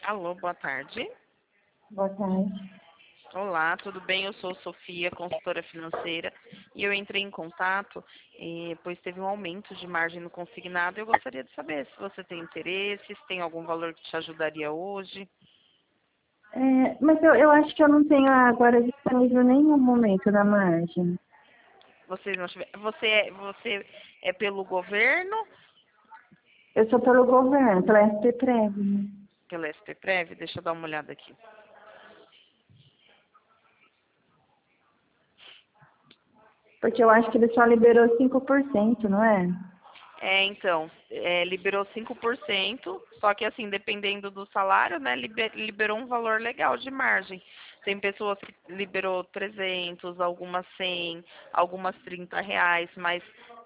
Alô, boa tarde. Boa tarde. Olá, tudo bem? Eu sou Sofia, consultora financeira, e eu entrei em contato, pois teve um aumento de margem no consignado. Eu gostaria de saber se você tem interesse, se tem algum valor que te ajudaria hoje. Mas eu acho que eu não tenho agora disponível nenhum momento da margem. Você é pelo governo, Eu sou pelo governo, pela SPPrev, né? pela SPPrev? Deixa eu dar uma olhada aqui. Porque eu acho que ele só liberou 5%, não é? Então, liberou 5%, só que assim, dependendo do salário, né, liberou um valor legal de margem. Tem pessoas que liberou 300, algumas 100, algumas R$ 30, mas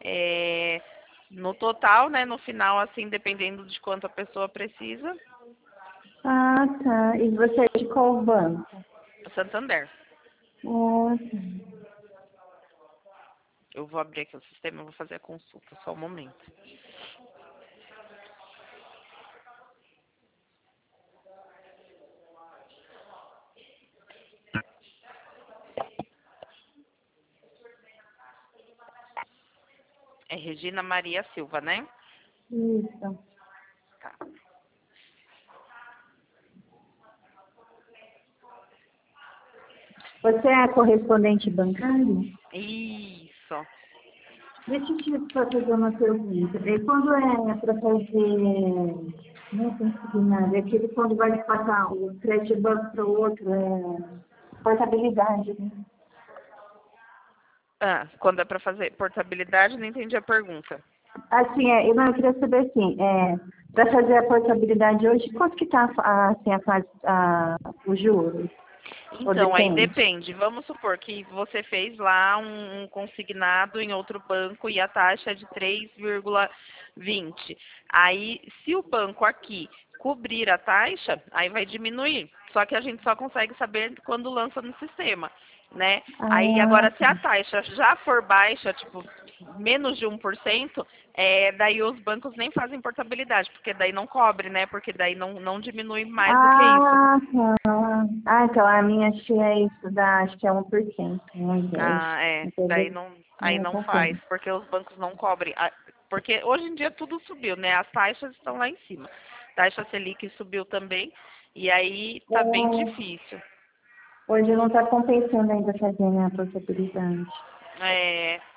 no total, né, no final, assim, dependendo de quanto a pessoa precisa, Ah, tá. E você é de qual banco? Santander. Nossa. Eu vou abrir aqui o sistema, eu vou fazer a consulta, só um momento. É Regina Maria Silva, né? Isso. Tá. Você é correspondente bancário? Isso. Deixa eu te fazer uma pergunta. Quando é para fazer, não é consignado, é aquele quando vai passar o crédito de banco para o outro, portabilidade, né? Ah, quando é para fazer portabilidade, não entendi a pergunta. Assim, eu queria saber assim, para fazer a portabilidade hoje, quanto que está assim, os juros? Ou Então, aí depende? depende. Vamos supor que você fez lá um consignado em outro banco e a taxa é de 3,20. Aí, se o banco aqui cobrir a taxa, aí vai diminuir. Só que a gente só consegue saber quando lança no sistema, né? Aí, Ah, agora, se a taxa já for baixa, tipo, menos de 1%, daí os bancos nem fazem portabilidade, porque daí não cobre, né? Porque daí não diminui mais do que isso. tá. Então a minha acho que é isso, acho que é 1%, 1,10. Ah, é. Daí Entendeu? não, aí Não não faz, compensa. porque os bancos não cobrem. Porque hoje em dia tudo subiu, né? As taxas estão lá em cima. Taxa Selic subiu também, e aí tá bem É, difícil. hoje não está compensando ainda fazer, né, a portabilidade. É,